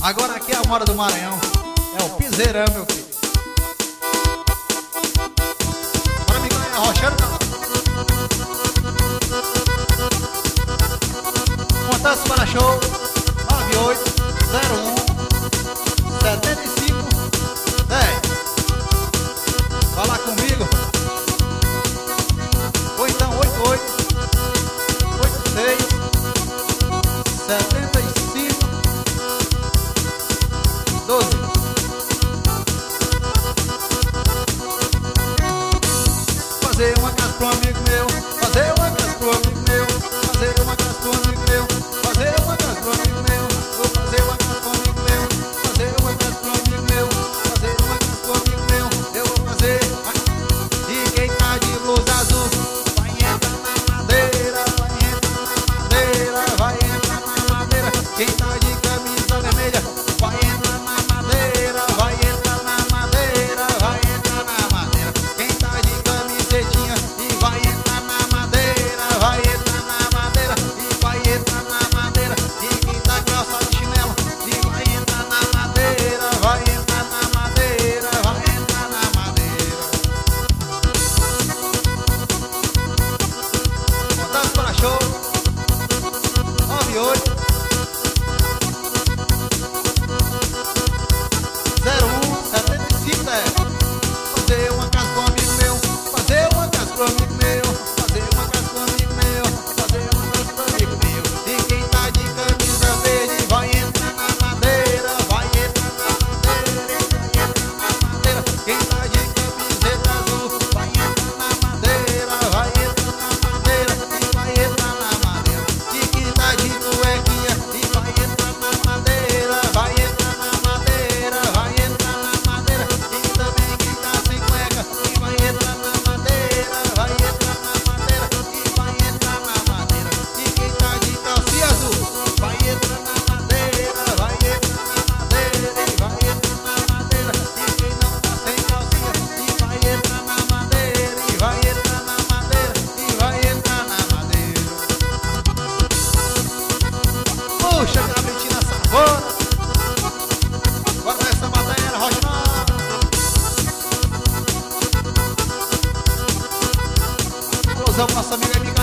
Agora aqui é a Mora do Maranhão, é o piseirão, meu filho. Bora me ganhar rochando, cara. Contato para show 9801 75 10. Fala comigo. Ou então 88 86 75 12. Fazer uma casa pro amigo meu, fazer uma casa pro amigo meu, fazer uma casa pro amigo meu, fazer uma casa pro amigo meu, vou fazer uma casa pro amigo meu, fazer uma casa pro amigo meu, fazer uma casa pro amigo meu, eu vou fazer. E quem tá de blusa azul vai entrar na madeira, vai entrar na madeira, vai entrar na madeira. Quem tá de camisa vermelha vai entrar na madeira, vai entrar na madeira, vai entrar na madeira. Quem tá de camisetinha e vai entrar na madeira, vai entrar na madeira e vai entrar na madeira. E quem tá calça de chinelo e vai entrar na madeira, vai entrar na madeira, vai entrar na madeira. Contato para show 98 01 75 10. Fazer uma casa pro amigo meu, fazer uma casa pro amigo meu, fazer uma casa pro amigo meu, fazer uma casa pro amigo meu. E quem tá de camisa verde vai entrar na madeira, vai entrar na madeira, vai entrar na madeira. Quem tá de camiseta azul vai entrar na madeira, vai entrar na madeira e vai entrar na madeira. E quem tá de cuequinha e vai entrar na madeira, vai entrar na madeira, vai entrar na madeira. E também quem tá sem cueca e vai entrar na madeira, vai entrar na madeira e vai entrar na madeira. E quem tá de calcinha azul vai entrar na madeira, vai entrar na madeira e vai entrar na madeira. E quem não tá sem calcinha e vai entrar na madeira e vai entrar na madeira e vai entrar na madeira. Puxa, cabritinha safona, guarda essa madeira, rocha nova. Alusão, nosso amigo